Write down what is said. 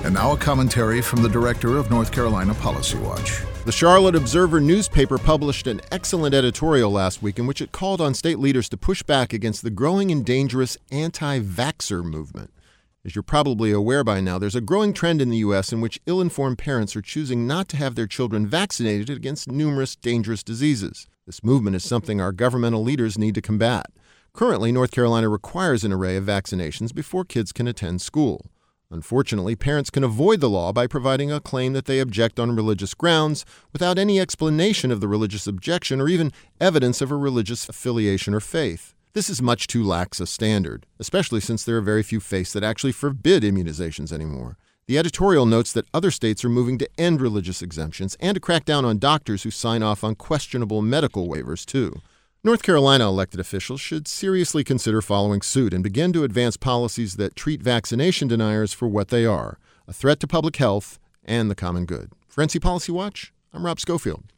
And now a commentary from the director of North Carolina Policy Watch. The Charlotte Observer newspaper published an excellent editorial last week in which it called on state leaders to push back against the growing and dangerous anti-vaxxer movement. As you're probably aware by now, there's a growing trend in the U.S. in which ill-informed parents are choosing not to have their children vaccinated against numerous dangerous diseases. This movement is something our governmental leaders need to combat. Currently, North Carolina requires an array of vaccinations before kids can attend school. Unfortunately, parents can avoid the law by providing a claim that they object on religious grounds without any explanation of the religious objection or even evidence of a religious affiliation or faith. This is much too lax a standard, especially since there are very few faiths that actually forbid immunizations anymore. The editorial notes that other states are moving to end religious exemptions and to crack down on doctors who sign off on questionable medical waivers, too. North Carolina elected officials should seriously consider following suit and begin to advance policies that treat vaccination deniers for what they are, a threat to public health and the common good. For NC Policy Watch, I'm Rob Schofield.